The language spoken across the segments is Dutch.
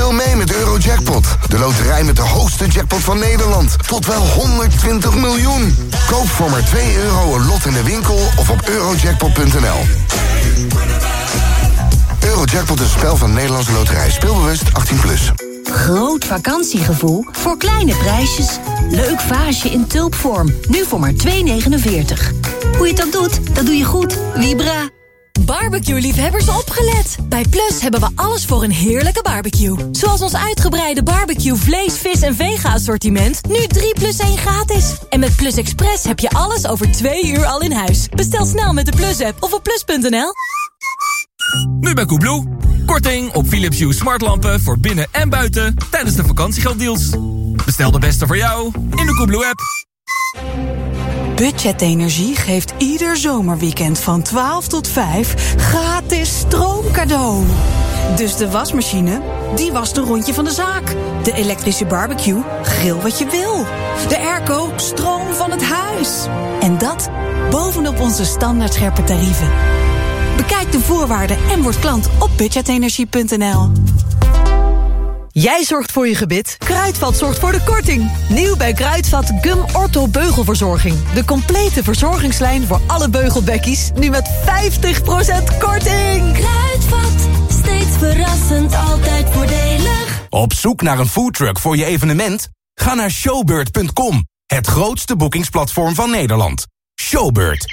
Speel mee met Eurojackpot. De loterij met de hoogste jackpot van Nederland. Tot wel 120 miljoen. Koop voor maar €2 een lot in de winkel of op eurojackpot.nl. Eurojackpot is een spel van Nederlandse Loterij. Speelbewust 18+. Groot vakantiegevoel voor kleine prijsjes. Leuk vaasje in tulpvorm. Nu voor maar €2,49. Hoe je het ook doet, dat doe je goed. Vibra. Barbecue-liefhebbers opgelet. Bij Plus hebben we alles voor een heerlijke barbecue. Zoals ons uitgebreide barbecue vlees, vis en vega-assortiment. Nu 3+1 gratis. En met Plus Express heb je alles over 2 uur al in huis. Bestel snel met de Plus-app of op plus.nl. Nu bij Koebloe. Korting op Philips Hue smartlampen voor binnen en buiten tijdens de vakantiegelddeals. Bestel de beste voor jou in de Koebloe-app. Budget Energie geeft ieder zomerweekend van 12 tot 5 gratis stroomcadeau. Dus de wasmachine, die wast een rondje van de zaak. De elektrische barbecue, grill wat je wil. De airco, stroom van het huis. En dat bovenop onze standaard scherpe tarieven. Bekijk de voorwaarden en word klant op budgetenergie.nl. Jij zorgt voor je gebit, Kruidvat zorgt voor de korting. Nieuw bij Kruidvat Gum Ortho Beugelverzorging. De complete verzorgingslijn voor alle beugelbekkies. Nu met 50% korting. Kruidvat, steeds verrassend, altijd voordelig. Op zoek naar een foodtruck voor je evenement? Ga naar showbird.com. Het grootste boekingsplatform van Nederland. Showbird.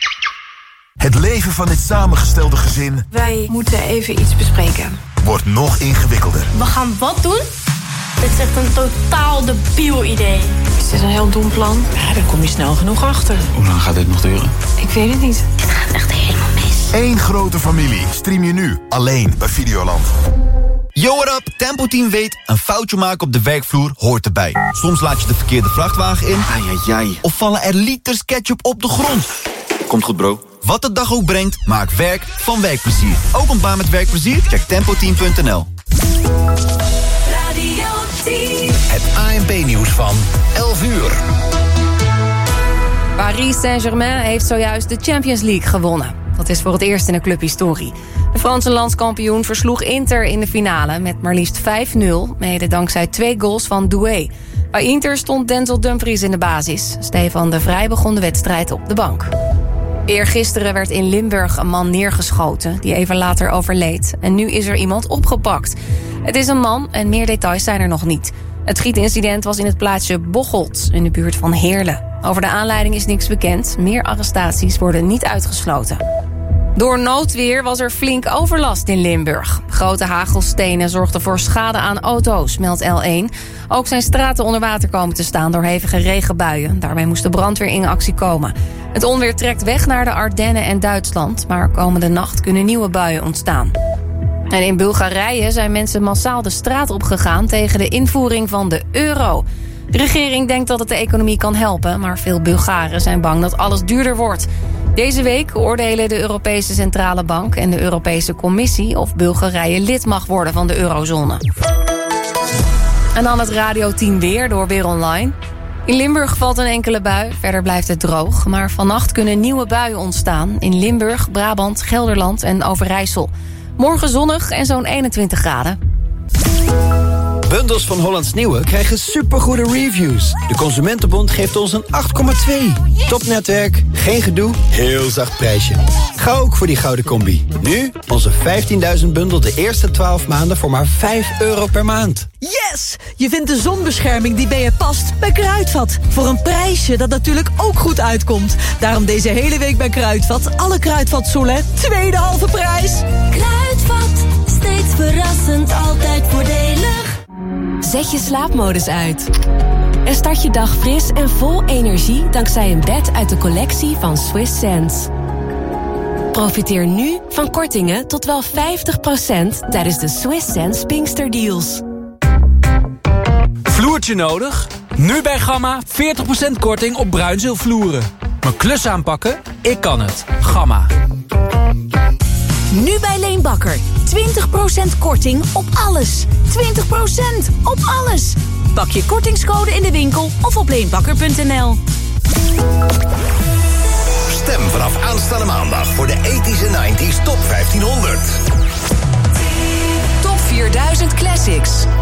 Het leven van dit samengestelde gezin Wij moeten even iets bespreken. wordt nog ingewikkelder. We gaan wat doen? Dit is echt een totaal debiel idee. Is dit een heel dom plan? Ja, daar kom je snel genoeg achter. Hoe lang gaat dit nog duren? Ik weet het niet. Het gaat echt helemaal mis. Eén grote familie stream je nu alleen bij Videoland. Yo, what up? Tempo Team weet, een foutje maken op de werkvloer hoort erbij. Soms laat je de verkeerde vrachtwagen in. Ai. Of vallen er liters ketchup op de grond. Komt goed, bro. Wat de dag ook brengt, maak werk van werkplezier. Ook een baan met werkplezier? Check tempoteam.nl. Radio 10. Het ANP-nieuws van 11 uur. Paris Saint-Germain heeft zojuist de Champions League gewonnen. Dat is voor het eerst in de clubhistorie. De Franse landskampioen versloeg Inter in de finale met maar liefst 5-0... mede dankzij 2 goals van Doué. Bij Inter stond Denzel Dumfries in de basis. Stefan de Vrij begon de wedstrijd op de bank. Eergisteren werd in Limburg een man neergeschoten die even later overleed. En nu is er iemand opgepakt. Het is een man en meer details zijn er nog niet. Het schietincident was in het plaatsje Bocholt in de buurt van Heerlen. Over de aanleiding is niks bekend. Meer arrestaties worden niet uitgesloten. Door noodweer was er flink overlast in Limburg. Grote hagelstenen zorgden voor schade aan auto's, meldt L1. Ook zijn straten onder water komen te staan door hevige regenbuien. Daarmee moest de brandweer in actie komen. Het onweer trekt weg naar de Ardennen en Duitsland, maar komende nacht kunnen nieuwe buien ontstaan. En in Bulgarije zijn mensen massaal de straat opgegaan tegen de invoering van de euro. De regering denkt dat het de economie kan helpen, maar veel Bulgaren zijn bang dat alles duurder wordt. Deze week oordelen de Europese Centrale Bank en de Europese Commissie of Bulgarije lid mag worden van de eurozone. En dan het Radio 10 weer door Weer Online. In Limburg valt een enkele bui, verder blijft het droog. Maar vannacht kunnen nieuwe buien ontstaan in Limburg, Brabant, Gelderland en Overijssel. Morgen zonnig en zo'n 21 graden. Bundels van Hollands Nieuwe krijgen supergoede reviews. De Consumentenbond geeft ons een 8,2. Topnetwerk, geen gedoe, heel zacht prijsje. Ga ook voor die gouden combi. Nu onze 15.000 bundel de eerste 12 maanden voor maar €5 per maand. Yes! Je vindt de zonbescherming die bij je past bij Kruidvat. Voor een prijsje dat natuurlijk ook goed uitkomt. Daarom deze hele week bij Kruidvat. Alle Kruidvat Solen, tweede halve prijs. Kruidvat, steeds verrassend, altijd voordelig. Zet je slaapmodus uit. En start je dag fris en vol energie dankzij een bed uit de collectie van Swiss Sense. Profiteer nu van kortingen tot wel 50% tijdens de Swiss Sense Pinkster Deals. Vloertje nodig? Nu bij Gamma 40% korting op bruinzeelvloeren. Mijn klus aanpakken? Ik kan het. Gamma. Nu bij Leenbakker. 20% korting op alles. 20% op alles. Pak je kortingscode in de winkel of op leenbakker.nl. Stem vanaf aanstaande maandag voor de 80s en 90s Top 1500. Top 4000 Classics.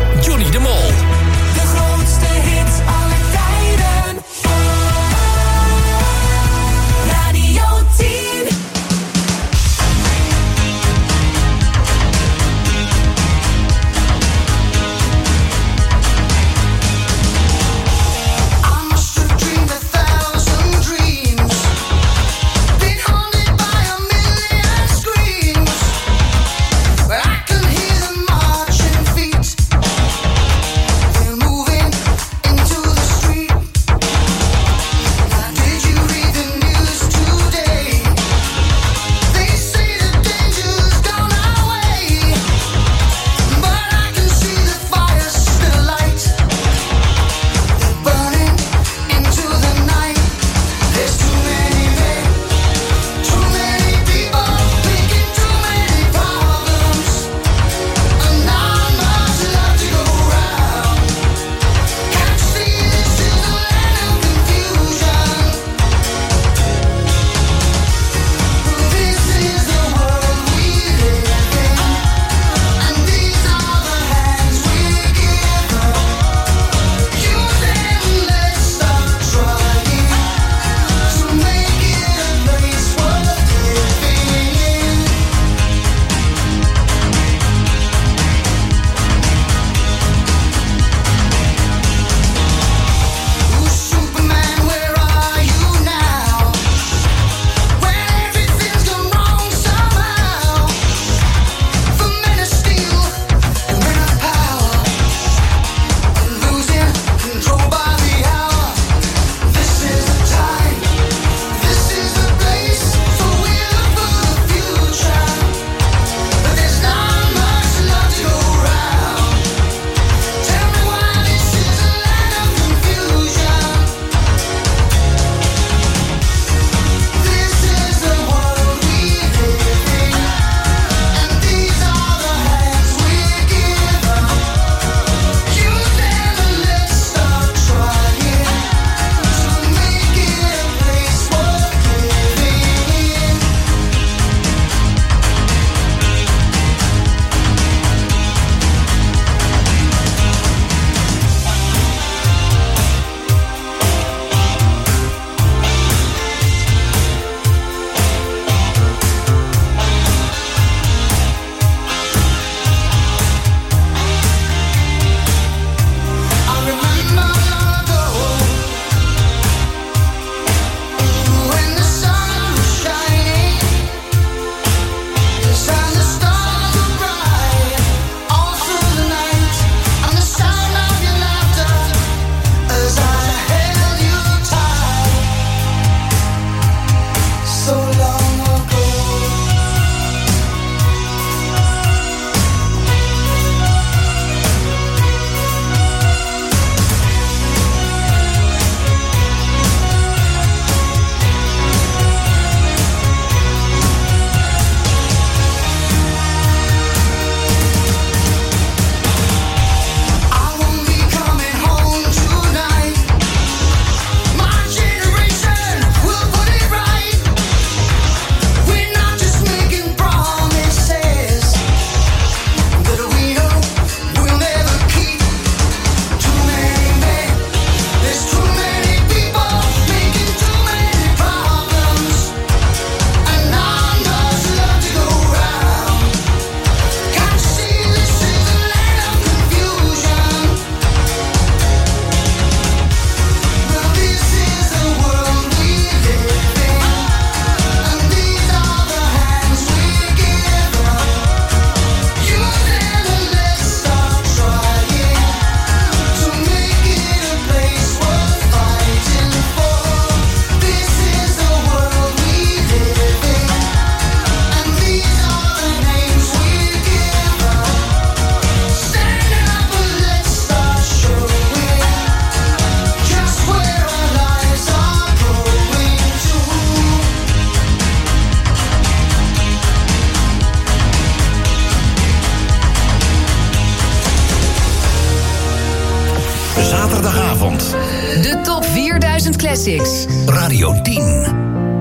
zaterdagavond. De top 4000 Classics. Radio 10.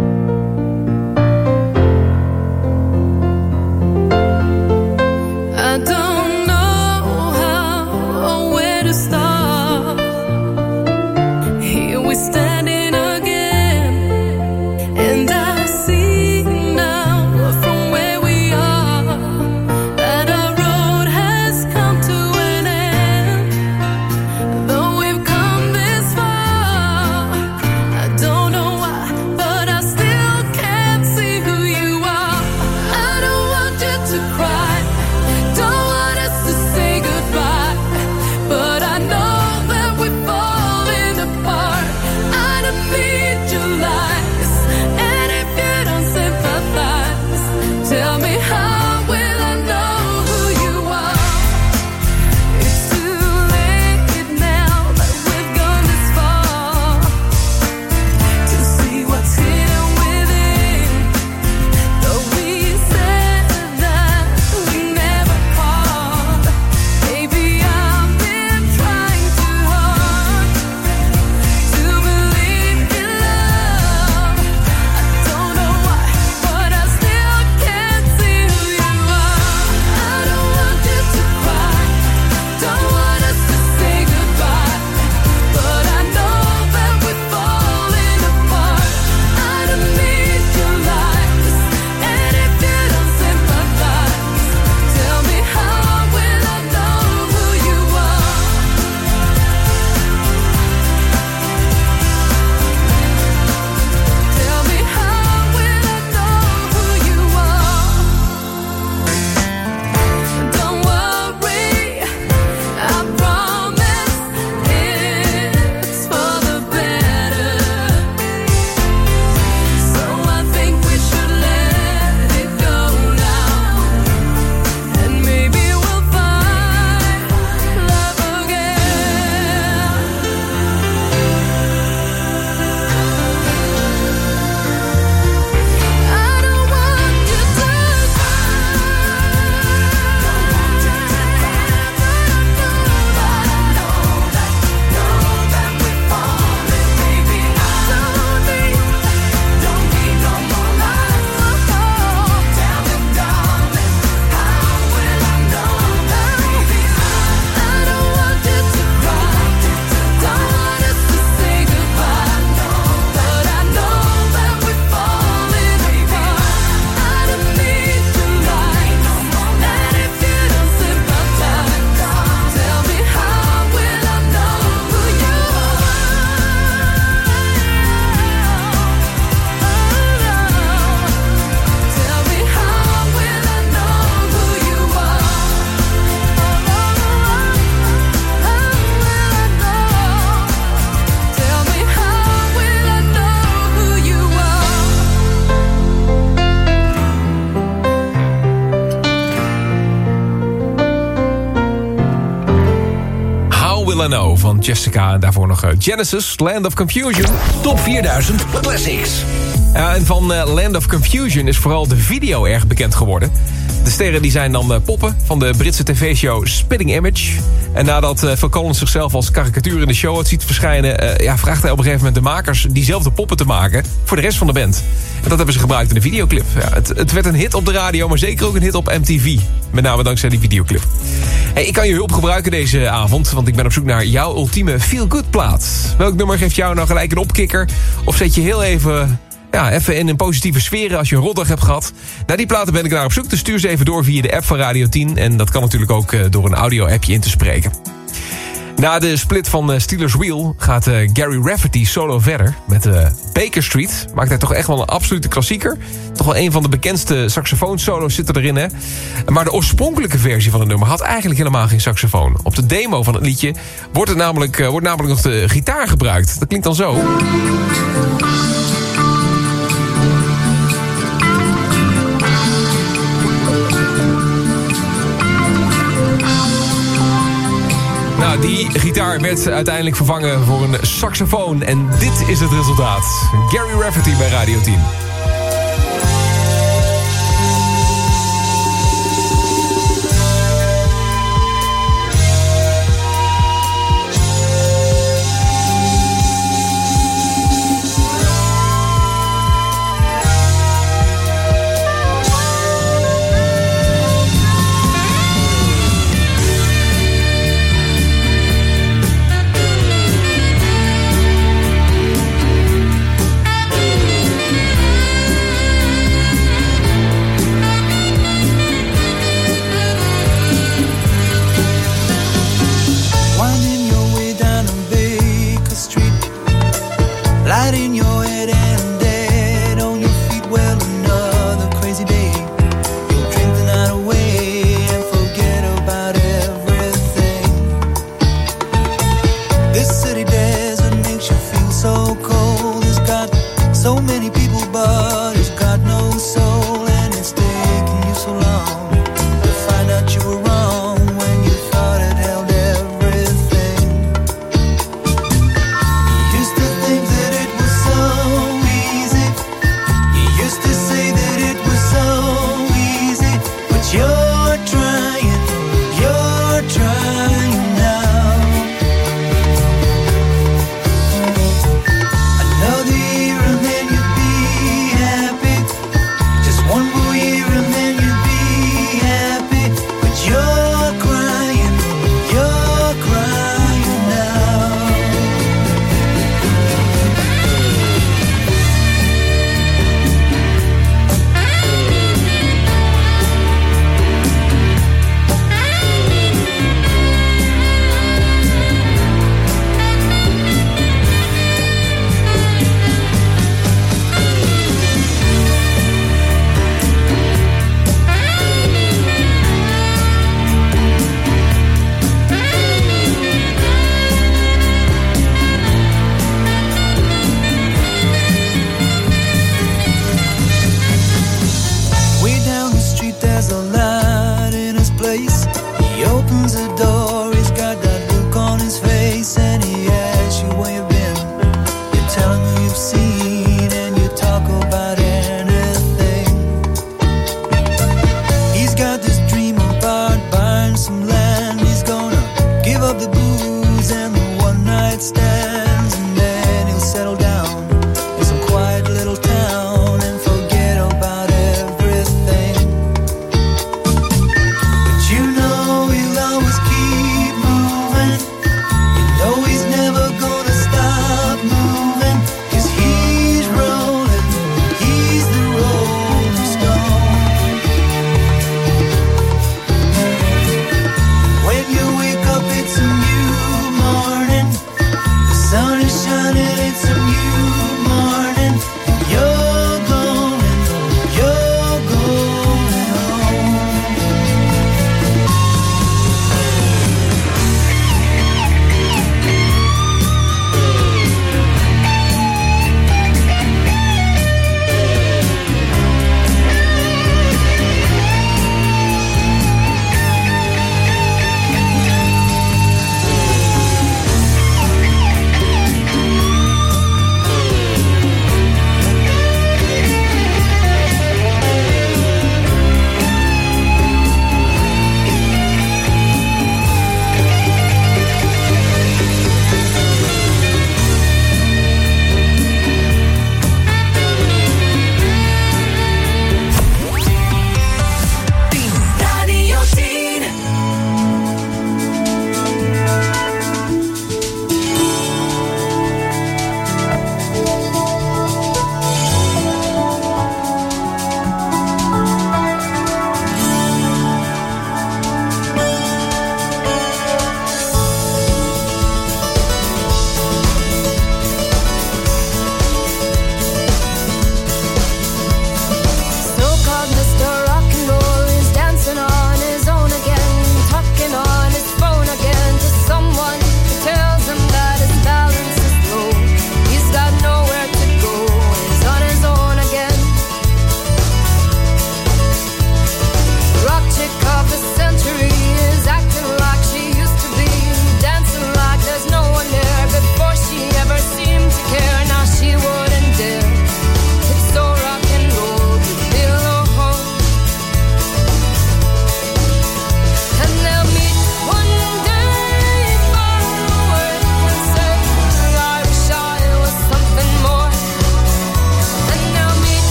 Van Jessica en daarvoor nog Genesis, Land of Confusion. Top 4000 Classics. Ja, en van Land of Confusion is vooral de video erg bekend geworden. De sterren die zijn dan poppen van de Britse tv-show Spitting Image. En nadat Phil Collins zichzelf als karikatuur in de show had ziet verschijnen... vraagt hij op een gegeven moment de makers diezelfde poppen te maken voor de rest van de band. En dat hebben ze gebruikt in de videoclip. Ja, het werd een hit op de radio, maar zeker ook een hit op MTV. Met name dankzij die videoclip. Hey, ik kan je hulp gebruiken deze avond, want ik ben op zoek naar jouw ultieme feel-good plaat. Welk nummer geeft jou nou gelijk een opkikker? Of zet je heel even in een positieve sfeer als je een rotdag hebt gehad? Naar die platen ben ik naar op zoek, dus stuur ze even door via de app van Radio 10. En dat kan natuurlijk ook door een audio-appje in te spreken. Na de split van Steelers Wheel gaat Gary Rafferty solo verder. Met Baker Street maakt hij toch echt wel een absolute klassieker. Toch wel een van de bekendste saxofoonsolo's zitten erin, hè? Maar de oorspronkelijke versie van het nummer had eigenlijk helemaal geen saxofoon. Op de demo van het liedje wordt namelijk nog de gitaar gebruikt. Dat klinkt dan zo. Nou, die gitaar werd uiteindelijk vervangen voor een saxofoon. En dit is het resultaat. Gary Rafferty bij Radio 10.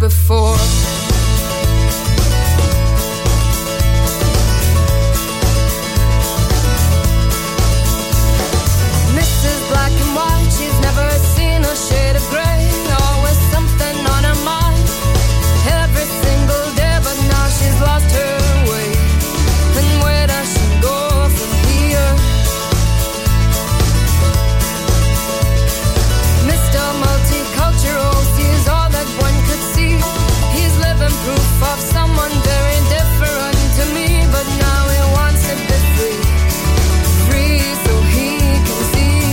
before. Mrs. Black and White, she's never seen a shade of grey. Always something on her mind, every single day, but now she's lost her way. And where does she go from here? Mr. Multicultural sees all that one could see. He's living proof of someone very different to me, but now he wants to be free, free so he can see.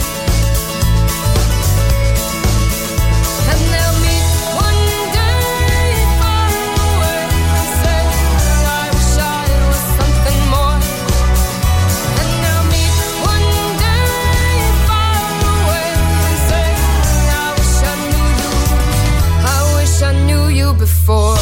And they'll meet one day far away and say, I wish I was something more. And they'll meet one day far away and say, I wish I knew you, I wish I knew you before.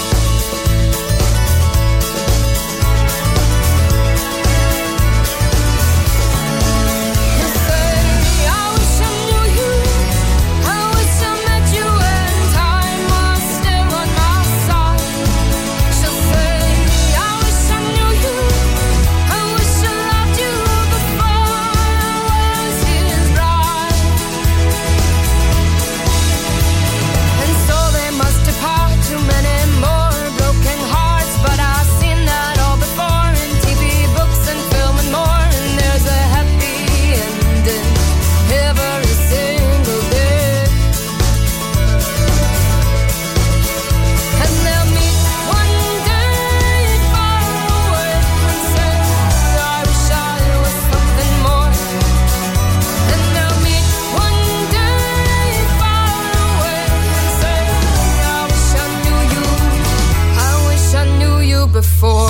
Before.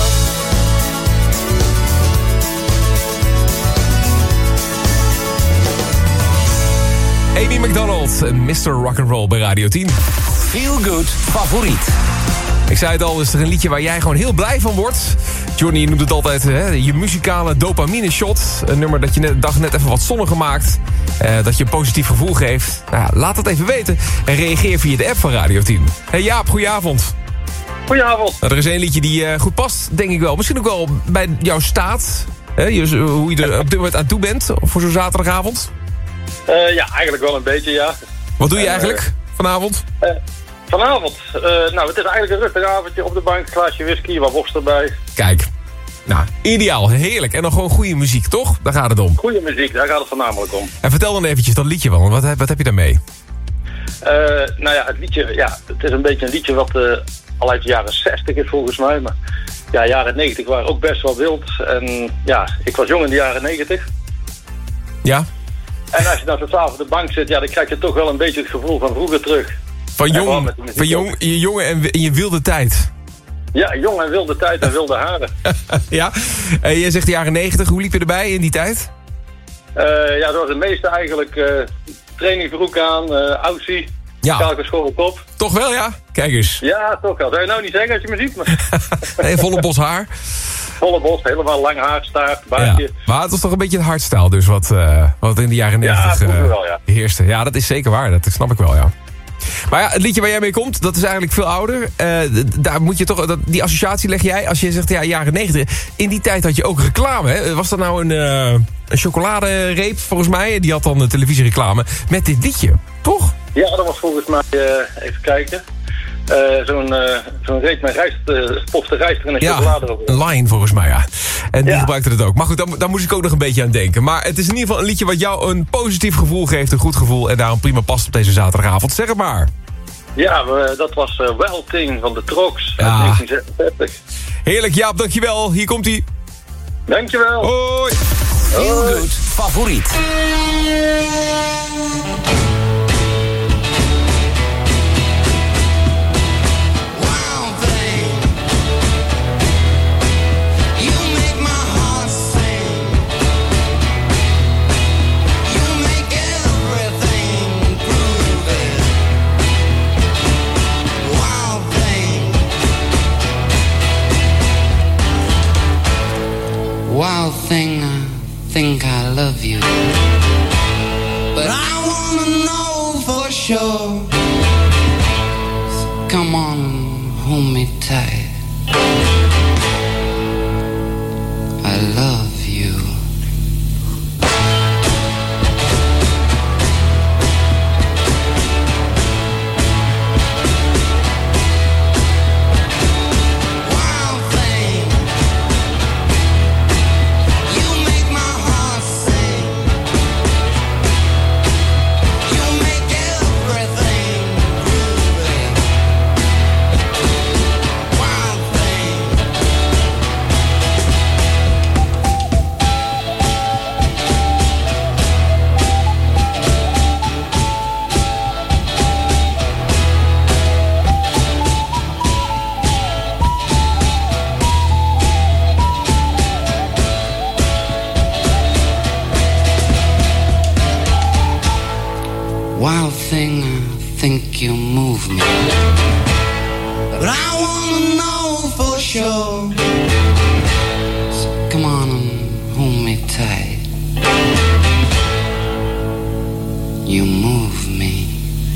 Amy Macdonald, Mr. Rock'n'Roll bij Radio 10. Feel Good favoriet. Ik zei het al, is er een liedje waar jij gewoon heel blij van wordt. Johnny noemt het altijd je muzikale dopamine shot. Een nummer dat je de dag net even wat zonniger maakt. Dat je een positief gevoel geeft. Nou ja, laat het even weten en reageer via de app van Radio 10. Hey Jaap, goedenavond. Goedenavond. Nou, er is één liedje die goed past, denk ik wel. Misschien ook wel bij jouw staat. Hoe je er op dit moment aan toe bent voor zo'n zaterdagavond. Ja, eigenlijk wel een beetje, ja. Wat doe je eigenlijk vanavond? Vanavond? Nou, het is eigenlijk een rustig avondje op de bank. Glaasje whisky, wat worst erbij. Kijk, nou, ideaal, heerlijk. En dan gewoon goede muziek, toch? Daar gaat het om. Goede muziek, daar gaat het voornamelijk om. En vertel dan eventjes dat liedje wel. Wat heb je daarmee? Nou ja, het liedje, ja, het is een beetje een liedje wat al uit de jaren 60 is volgens mij. Maar ja, jaren 90 waren ook best wel wild. En ja, ik was jong in de jaren 90. Ja. En als je dan tot avond op de bank zit, ja, dan krijg je toch wel een beetje het gevoel van vroeger terug. Van je jonge en je wilde tijd. Ja, jong en wilde tijd en wilde haren. Ja, jij zegt de jaren 90. Hoe liep je erbij in die tijd? Ja, zoals de meeste eigenlijk. Trainingbroek aan, outsie. Ja. Kalkerschoren kop. Toch wel, ja? Kijk eens. Ja, toch wel. Zou je nou niet zeggen als je me ziet? Maar... Nee, volle bos haar. Volle bos, helemaal lang haar, staart, baardje. Ja. Maar het was toch een beetje het hardstyle dus wat in de jaren 90 wel, ja. heerste. Ja, dat is zeker waar. Dat snap ik wel, ja. Maar ja, het liedje waar jij mee komt, dat is eigenlijk veel ouder. Daar moet je toch, die associatie leg jij, als je zegt, ja, jaren 90. In die tijd had je ook reclame, hè? Was dat nou een chocoladereep, volgens mij? Die had dan een televisiereclame met dit liedje, toch? Ja, dat was volgens mij, even kijken... zo'n reep met rijst, pofte rijst en een chocolade erop. Een Line volgens mij, ja. En die gebruikte het ook. Maar goed, daar moest ik ook nog een beetje aan denken. Maar het is in ieder geval een liedje wat jou een positief gevoel geeft, een goed gevoel. En daarom prima past op deze zaterdagavond. Zeg het maar. Ja, dat was Wild Thing van de Trox uit 1936. Heerlijk, Jaap, dankjewel. Hier komt-ie. Dankjewel. Hoi. Feel Good favoriet. Wild thing, I think I love you, but I wanna know for sure. come on, hold me tight. I love you. Wild thing, I think you move me. But I wanna know for sure. So come on and hold me tight. You move me.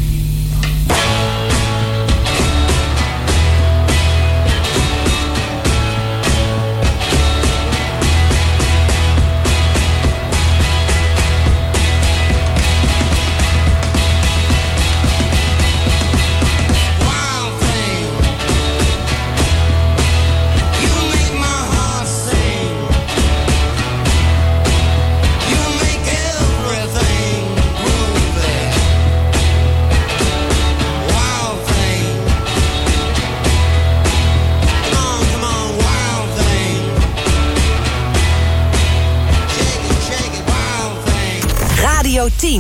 Radio 10.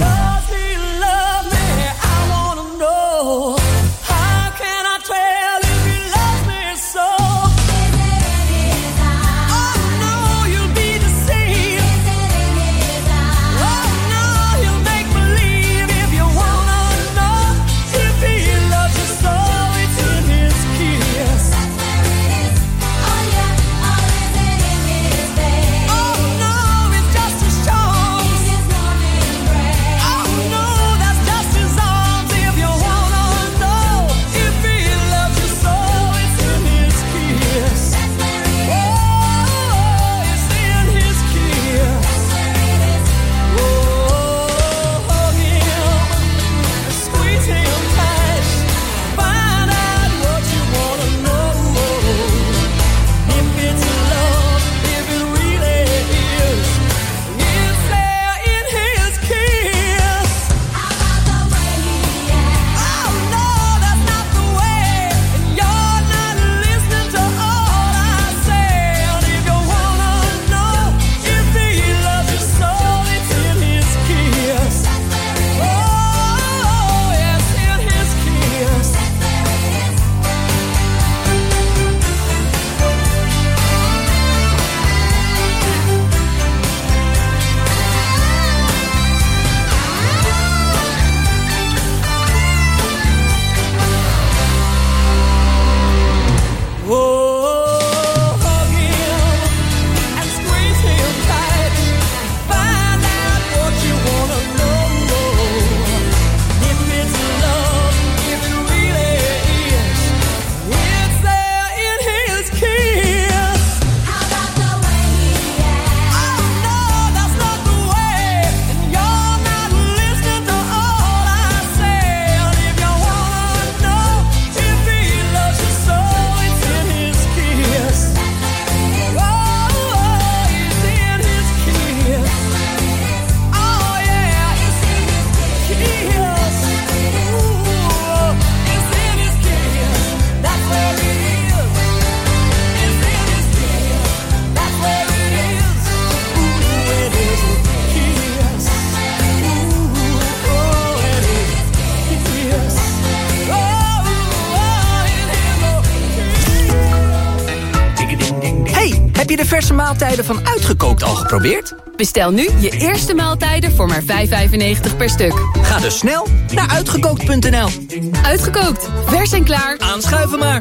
Heb je de verse maaltijden van Uitgekookt al geprobeerd? Bestel nu je eerste maaltijden voor maar €5,95 per stuk. Ga dus snel naar uitgekookt.nl. Uitgekookt, vers en klaar. Aanschuiven maar.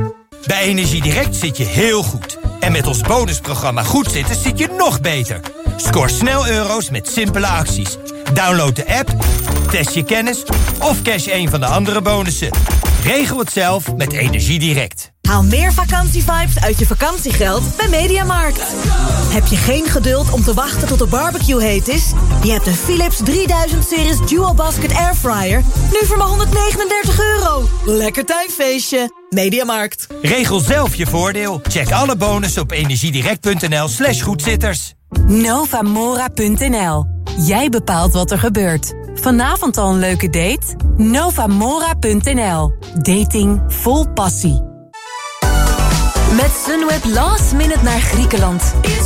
Bij Energiedirect zit je heel goed. En met ons bonusprogramma Goed Zitten zit je nog beter. Scoor snel euro's met simpele acties. Download de app, test je kennis of cash een van de andere bonussen. Regel het zelf met Energiedirect. Haal meer vakantievibes uit je vakantiegeld bij Mediamarkt. Heb je geen geduld om te wachten tot de barbecue heet is? Je hebt een Philips 3000-series Dual Basket Airfryer. Nu voor maar €139. Lekker tuinfeestje. Mediamarkt. Regel zelf je voordeel. Check alle bonussen op energiedirect.nl/goedzitters. Novamora.nl. Jij bepaalt wat er gebeurt. Vanavond al een leuke date? Novamora.nl. Dating vol passie. Met Sunweb last minute naar Griekenland.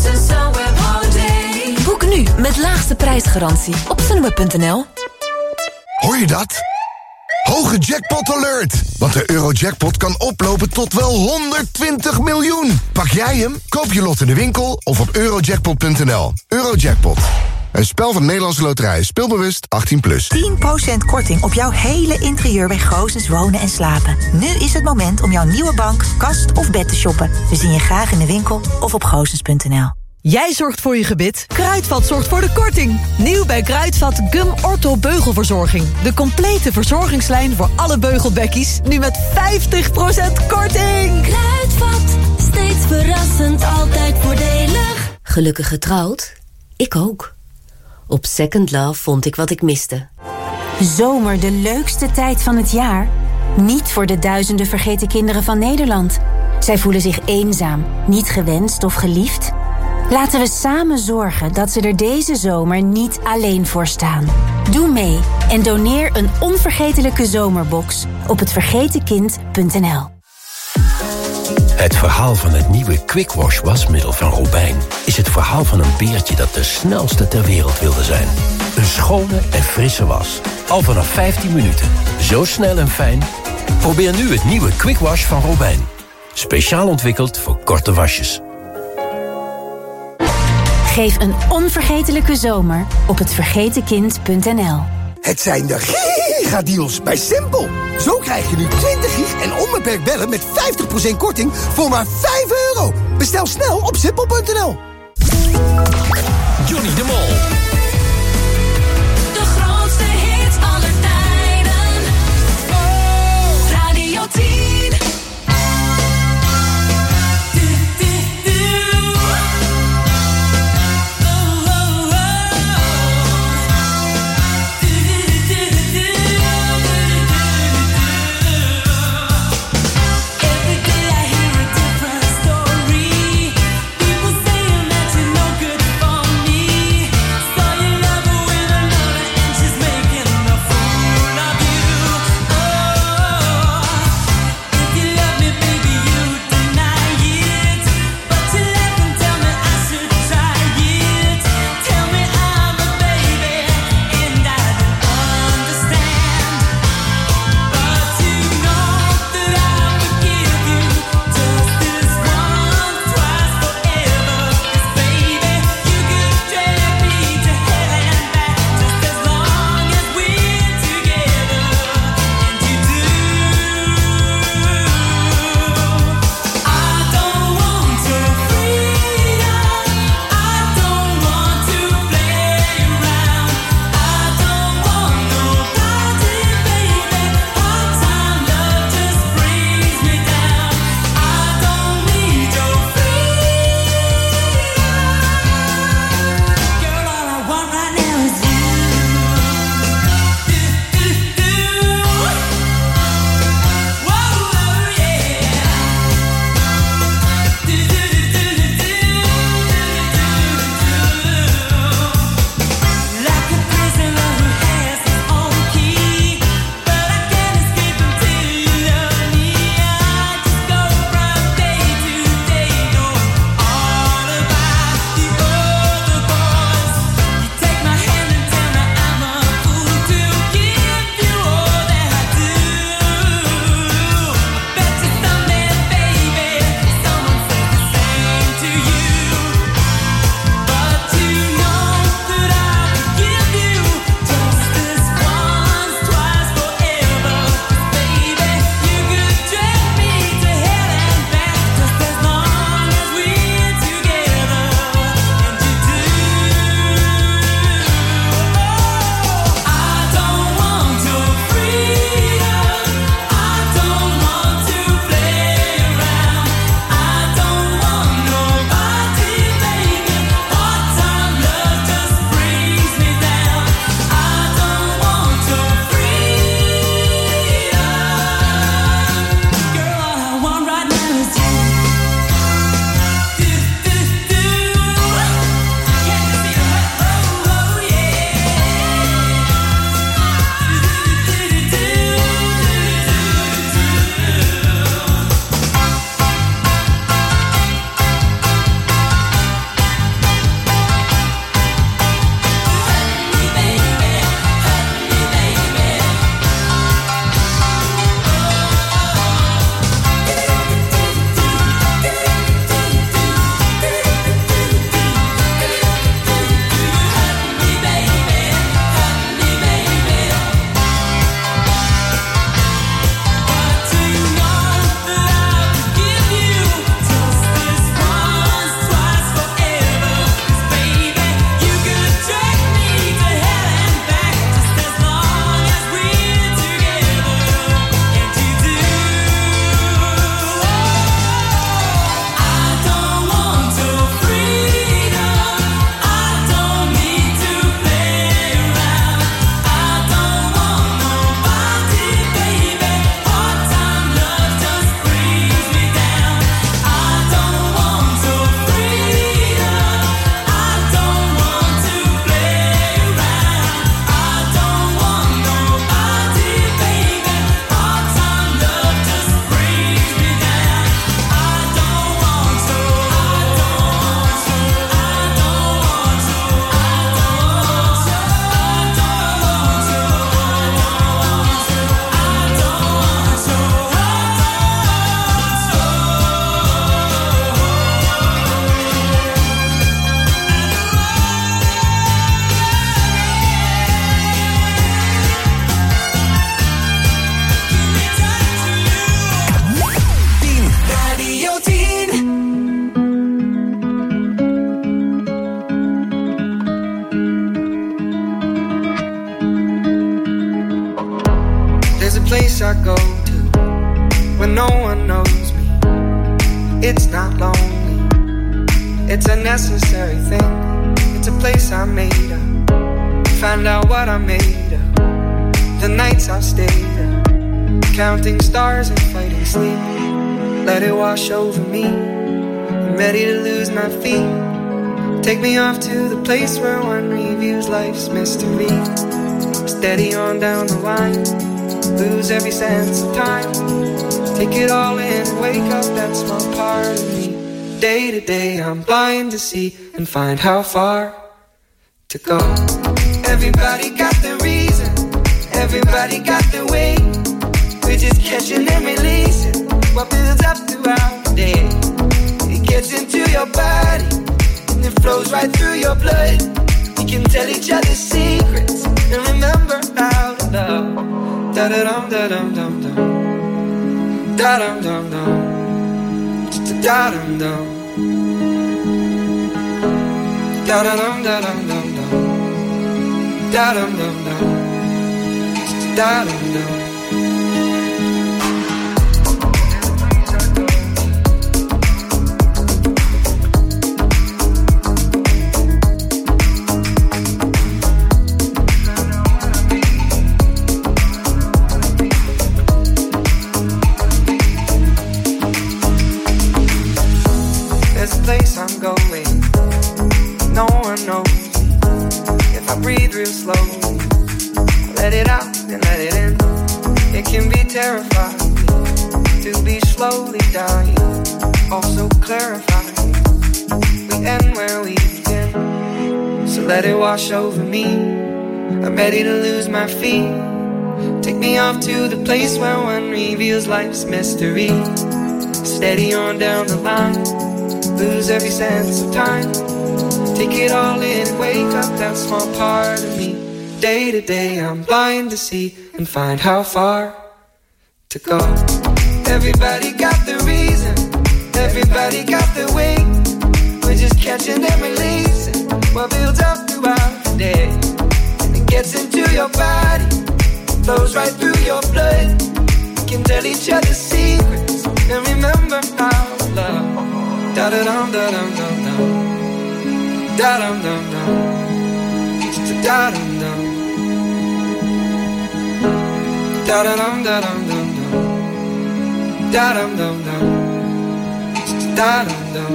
Boek nu met laagste prijsgarantie op sunweb.nl. Hoor je dat? Hoge jackpot alert! Want de Eurojackpot kan oplopen tot wel 120 miljoen. Pak jij hem? Koop je lot in de winkel of op eurojackpot.nl. Eurojackpot. Een spel van Nederlandse Loterij. Speelbewust 18+. 10% korting op jouw hele interieur bij Goossens Wonen en Slapen. Nu is het moment om jouw nieuwe bank, kast of bed te shoppen. We zien je graag in de winkel of op goossens.nl. Jij zorgt voor je gebit, Kruidvat zorgt voor de korting. Nieuw bij Kruidvat Gum Ortho Beugelverzorging. De complete verzorgingslijn voor alle beugelbekkies. Nu met 50% korting. Kruidvat, steeds verrassend, altijd voordelig. Gelukkig getrouwd? Ik ook. Op Second Love vond ik wat ik miste. Zomer, de leukste tijd van het jaar? Niet voor de duizenden vergeten kinderen van Nederland. Zij voelen zich eenzaam, niet gewenst of geliefd. Laten we samen zorgen dat ze er deze zomer niet alleen voor staan. Doe mee en doneer een onvergetelijke zomerbox op hetvergetenkind.nl. Het verhaal van het nieuwe Quick Wash wasmiddel van Robijn is het verhaal van een beertje dat de snelste ter wereld wilde zijn. Een schone en frisse was. Al vanaf 15 minuten. Zo snel en fijn. Probeer nu het nieuwe Quick Wash van Robijn. Speciaal ontwikkeld voor korte wasjes. Geef een onvergetelijke zomer op hetvergetenkind.nl. Het zijn de gigadeals bij Simpel. Zo krijg je nu 20 gig en onbeperkt bellen met 50% korting voor maar €5. Bestel snel op simpel.nl. Johnny de Mol. De grootste hits aller tijden. Radio 10. necessary thing. It's a place I made up. Find out what I made up. The nights I've stayed up, counting stars and fighting sleep. Let it wash over me. I'm ready to lose my feet. Take me off to the place where one reviews life's mystery. Steady on down the line, lose every sense of time. Take it all in and wake up that small part of me. Day to day I'm blind to see and find how far to go. Everybody got the reason, everybody got the way. We're just catching and releasing what builds up throughout the day. It gets into your body and it flows right through your blood. We can tell each other secrets and remember how to love. Da-da-dum, da-dum, dum, dum. Da-dum, dum, dum. Da-dum, dum. Da-da-dum, da-dum, dum, dum. Da-dum, dum, dum. Da-dum, dum. Place I'm going, no one knows me. If I breathe real slowly, let it out and let it in. It can be terrifying to be slowly dying, also clarifying. We end where we begin, so let it wash over me. I'm ready to lose my feet. Take me off to the place where one reveals life's mystery. Steady on down the line, lose every sense of time. Take it all in and wake up that small part of me. Day to day I'm blind to see and find how far to go. Everybody got the reason, everybody got the way. We're just catching and releasing what builds up throughout the day. And it gets into your body, flows right through your blood. We can tell each other secrets and remember how to love. Da-da-dum, da-dum, dum, dum. Da-dum, dum, dum. Da-dum, dum. Da-da-dum, da-dum, dum, dum. Da-dum, dum, dum. Da-dum, dum.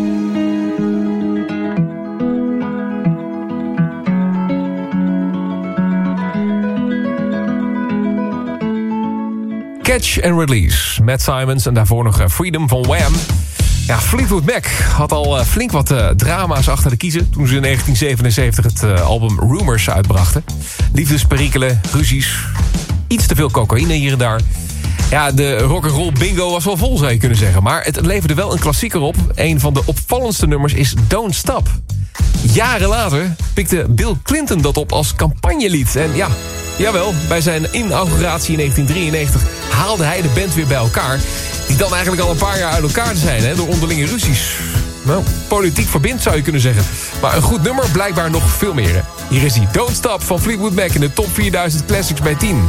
Catch and Release, Matt Simons en daarvoor nog Freedom van Wham. Ja, Fleetwood Mac had al flink wat drama's achter de kiezen toen ze in 1977 het album Rumors uitbrachten. Liefdesperikelen, ruzies, iets te veel cocaïne hier en daar. Ja, de rock'n'roll bingo was wel vol, zou je kunnen zeggen. Maar het leverde wel een klassieker op. Een van de opvallendste nummers is Don't Stop. Jaren later pikte Bill Clinton dat op als campagnelied. En ja, jawel, bij zijn inauguratie in 1993 haalde hij de band weer bij elkaar. Die dan eigenlijk al een paar jaar uit elkaar zijn, hè, door onderlinge ruzies. Nou, politiek verbindt zou je kunnen zeggen. Maar een goed nummer blijkbaar nog veel meer. Hè. Hier is hij, Don't Stop van Fleetwood Mac in de top 4000 Classics bij 10.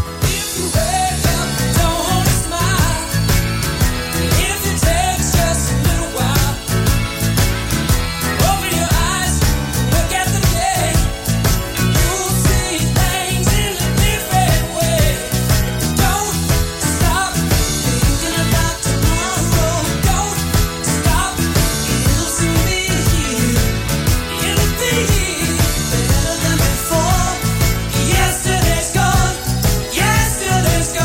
Yesterday's gone, yesterday's gone.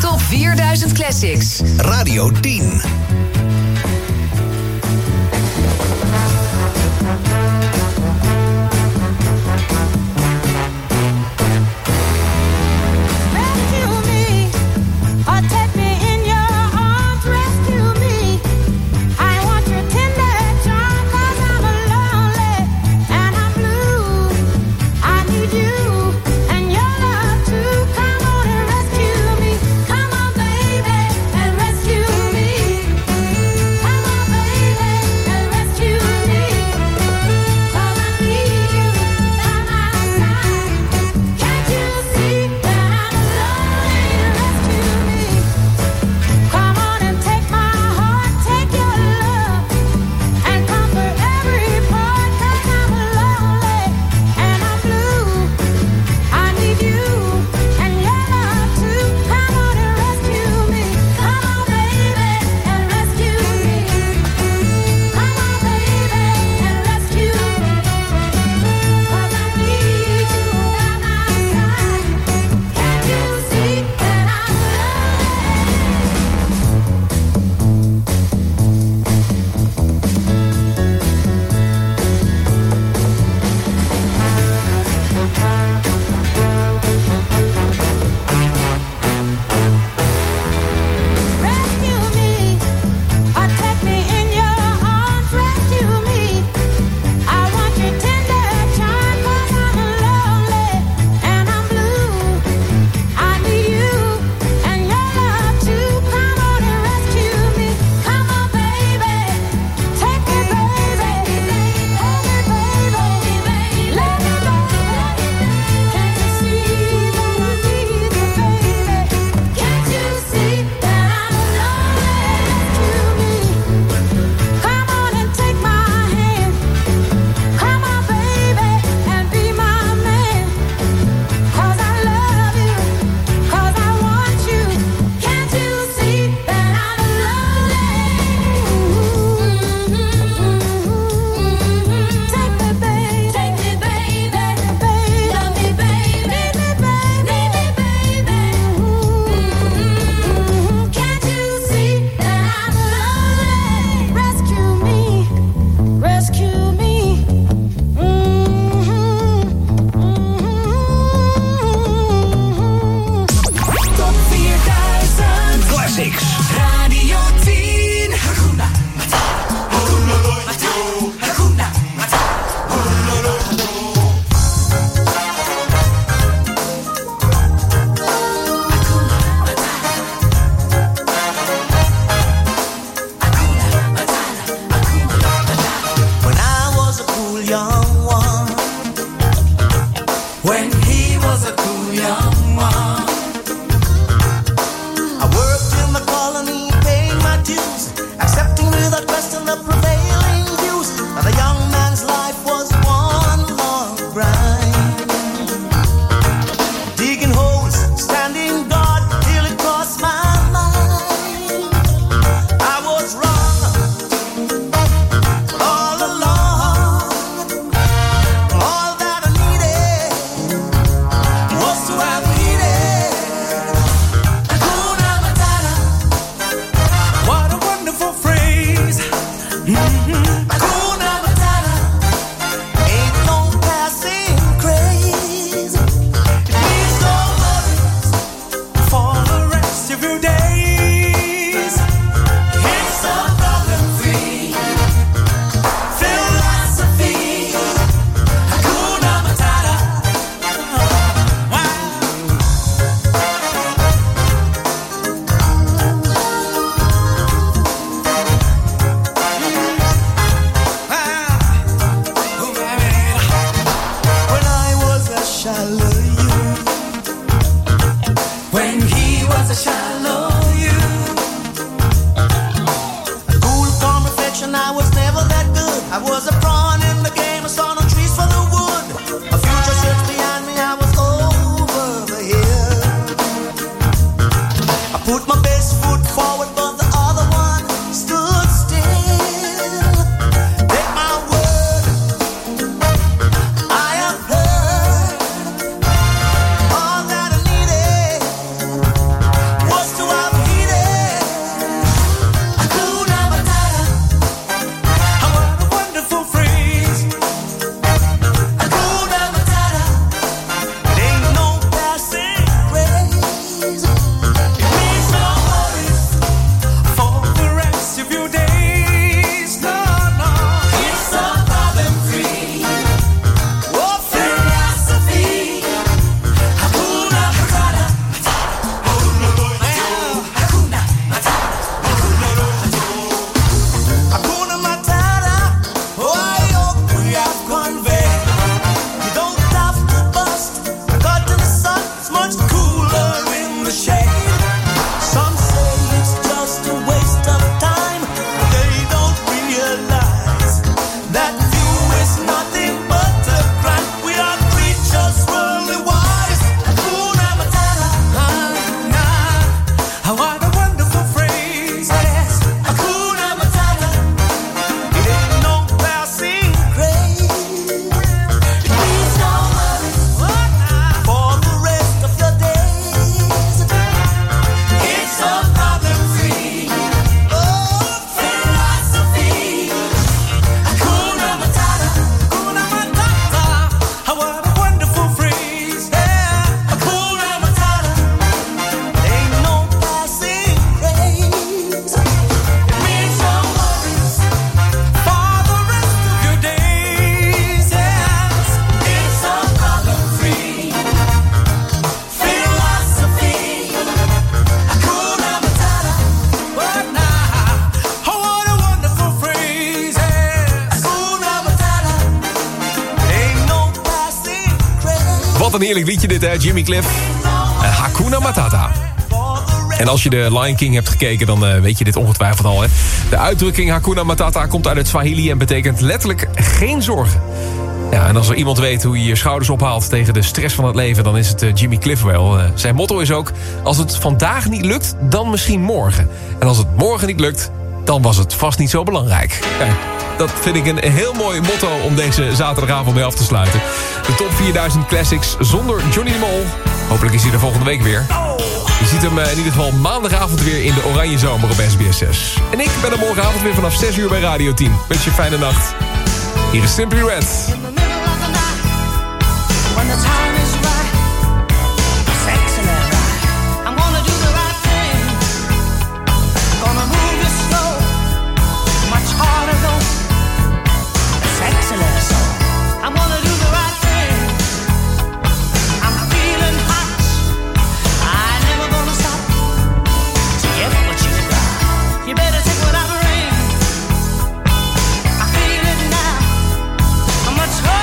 Top 4000 Classics. Radio 10. Was to Wat een heerlijk liedje dit, hè? Jimmy Cliff. Hakuna Matata. En als je de Lion King hebt gekeken, dan weet je dit ongetwijfeld al, hè? De uitdrukking Hakuna Matata komt uit het Swahili en betekent letterlijk geen zorgen. Ja, en als er iemand weet hoe je je schouders ophaalt tegen de stress van het leven, dan is het Jimmy Cliff wel. Zijn motto is ook, als het vandaag niet lukt, dan misschien morgen. En als het morgen niet lukt, dan was het vast niet zo belangrijk. Ja, dat vind ik een heel mooi motto om deze zaterdagavond mee af te sluiten. De top 4000 Classics zonder Johnny de Mol. Hopelijk is hij er volgende week weer. Je ziet hem in ieder geval maandagavond weer in de Oranje Zomer op SBS 6. En ik ben er morgenavond weer vanaf 6 uur bij Radio 10. Wens je een fijne nacht. Hier is Simply Red. When the time is right, sexy and right, I'm gonna do the right thing. Gonna move it slow, much harder though. Sexy and so, I'm gonna do the right thing. I'm feeling hot, I never gonna stop to get what you got. You better take what I bring. I feel it now, I'm much harder.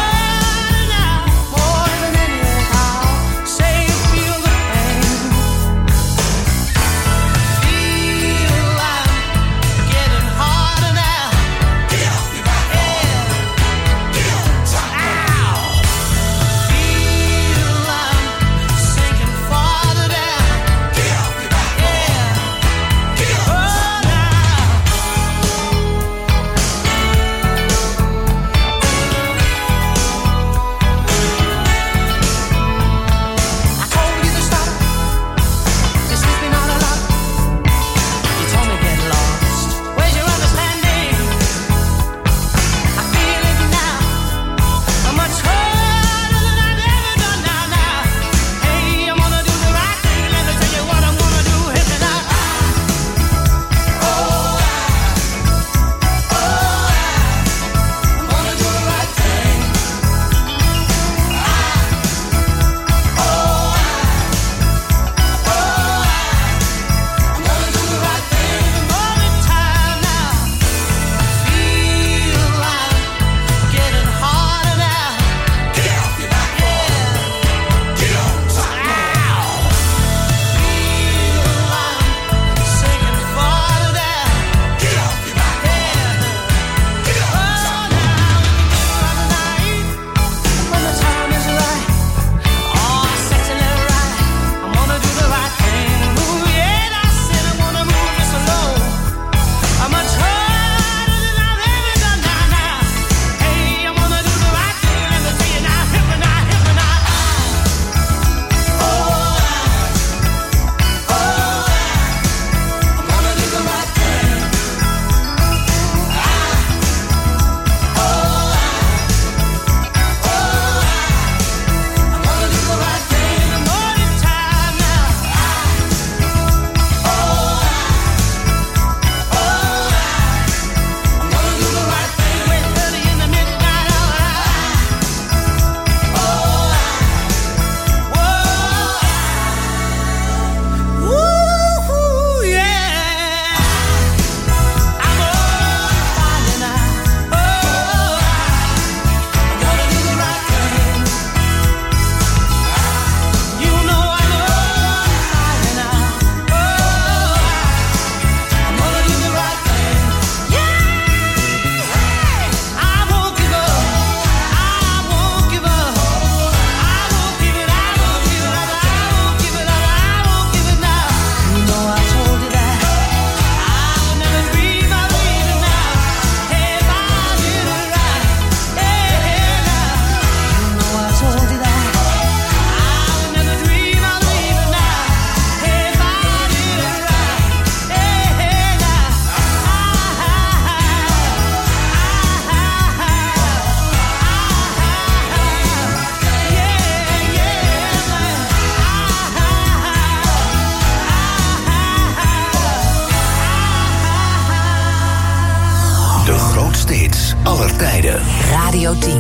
aller tijden. Radio 10.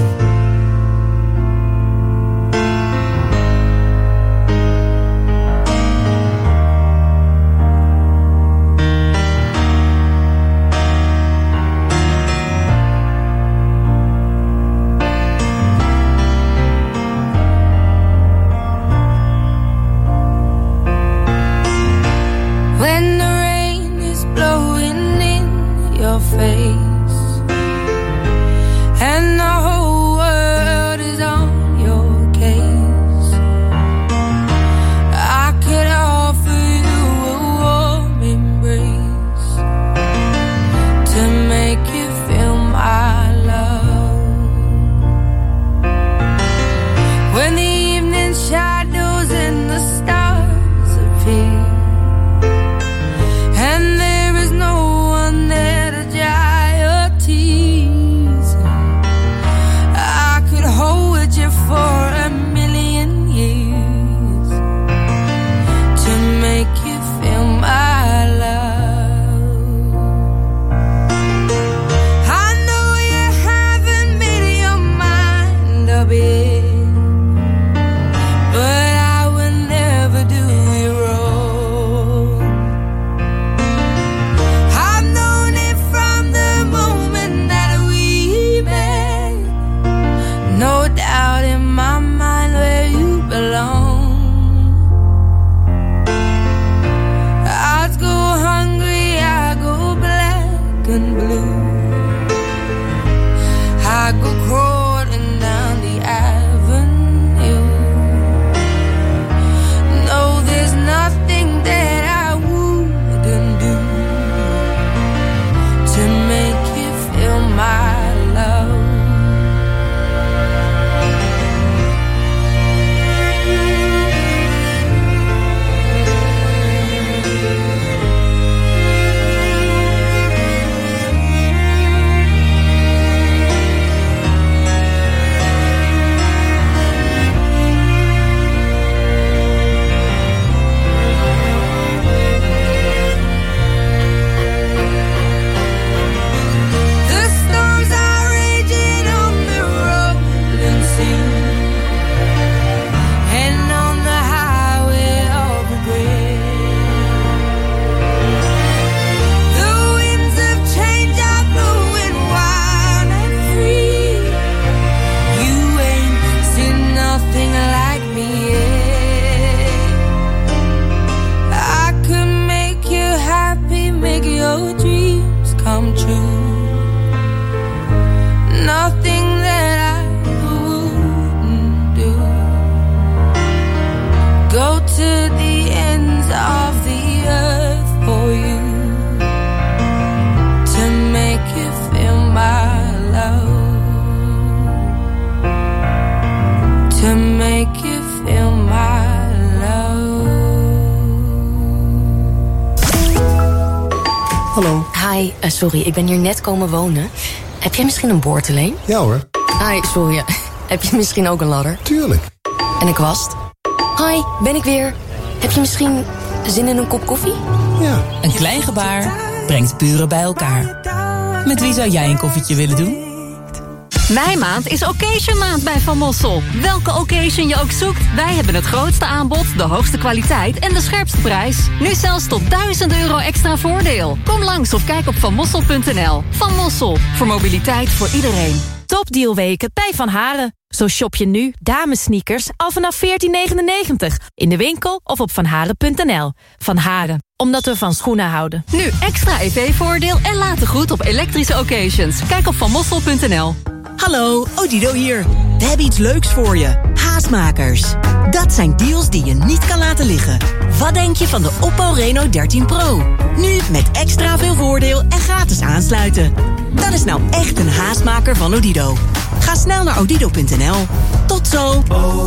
Sorry, ik ben hier net komen wonen. Heb jij misschien een boordeleen? Ja hoor. Hi, sorry. Heb je misschien ook een ladder? Tuurlijk. En een kwast? Hi, ben ik weer. Heb je misschien zin in een kop koffie? Ja. Een klein gebaar brengt buren bij elkaar. Met wie zou jij een koffietje willen doen? Meimaand is Occasion maand bij Van Mossel. Welke occasion je ook zoekt, wij hebben het grootste aanbod, de hoogste kwaliteit en de scherpste prijs. Nu zelfs tot €1000 extra voordeel. Kom langs of kijk op vanmossel.nl. Van Mossel, voor mobiliteit voor iedereen. Topdealweken bij Van Haren. Zo shop je nu damesneakers al vanaf $14,99. In de winkel of op vanharen.nl. Van Haren, omdat we van schoenen houden. Nu extra EV-voordeel en laat de groet op elektrische occasions. Kijk op vanmossel.nl. Hallo, Odido hier. We hebben iets leuks voor je. Haastmakers. Dat zijn deals die je niet kan laten liggen. Wat denk je van de Oppo Reno 13 Pro? Nu met extra veel voordeel en gratis aansluiten. Dat is nou echt een haastmaker van Odido. Ga snel naar odido.nl. Tot zo.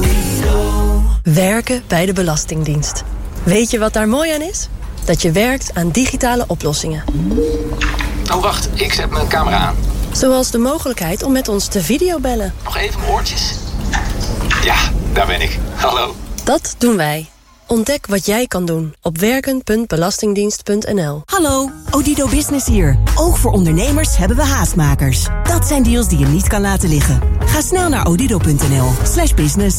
Werken bij de Belastingdienst. Weet je wat daar mooi aan is? Dat je werkt aan digitale oplossingen. Oh, wacht. Ik zet mijn camera aan. Zoals de mogelijkheid om met ons te videobellen. Nog even mijn oortjes. Ja, daar ben ik. Hallo. Dat doen wij. Ontdek wat jij kan doen op werken.belastingdienst.nl. Hallo, Odido Business hier. Ook voor ondernemers hebben we haastmakers. Dat zijn deals die je niet kan laten liggen. Ga snel naar odido.nl/business.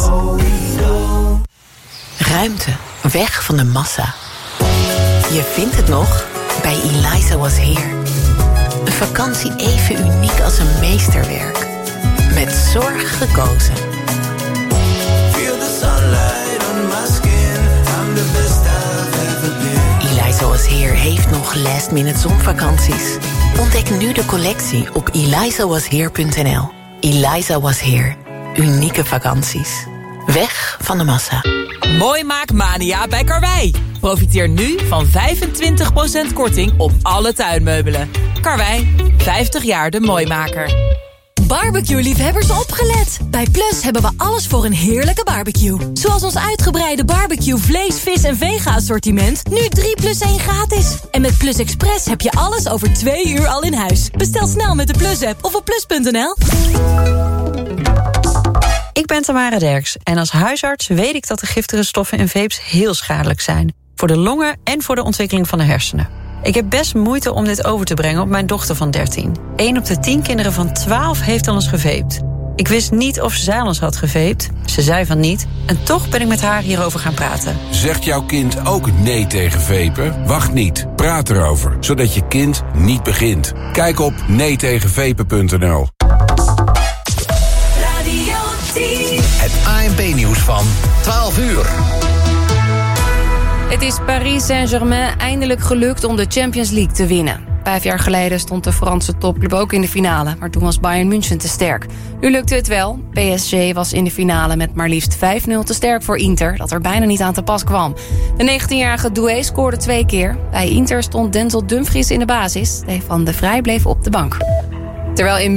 Ruimte, weg van de massa. Je vindt het nog bij Eliza Was Here. Een vakantie even uniek als een meesterwerk. Met zorg gekozen. Eliza Was Here heeft nog last-minute zonvakanties. Ontdek nu de collectie op elizawasheer.nl. Eliza Was Here. Unieke vakanties. Weg van de massa. Mooi maak mania bij Karwei. Profiteer nu van 25% korting op alle tuinmeubelen. Karwei, 50 jaar de mooimaker. Barbecue-liefhebbers opgelet! Bij Plus hebben we alles voor een heerlijke barbecue. Zoals ons uitgebreide barbecue vlees, vis en vega-assortiment. Nu 3+1 gratis. En met Plus Express heb je alles over 2 uur al in huis. Bestel snel met de Plus-app of op plus.nl. Ik ben Tamara Derks en als huisarts weet ik dat de giftige stoffen in vapes heel schadelijk zijn. Voor de longen en voor de ontwikkeling van de hersenen. Ik heb best moeite om dit over te brengen op mijn dochter van 13. 1 op de 10 kinderen van 12 heeft al eens gevaped. Ik wist niet of zij al eens had gevaped. Ze zei van niet. En toch ben ik met haar hierover gaan praten. Zegt jouw kind ook nee tegen vapen? Wacht niet. Praat erover, zodat je kind niet begint. Kijk op neetegenvapen.nl. Het ANP-nieuws van 12 uur. Het is Paris Saint-Germain eindelijk gelukt om de Champions League te winnen. 5 jaar geleden stond de Franse topclub ook in de finale, maar toen was Bayern München te sterk. Nu lukte het wel. PSG was in de finale met maar liefst 5-0 te sterk voor Inter, dat er bijna niet aan te pas kwam. De 19-jarige Doué scoorde 2 keer. Bij Inter stond Denzel Dumfries in de basis. Stefan de Vrij bleef op de bank. Terwijl in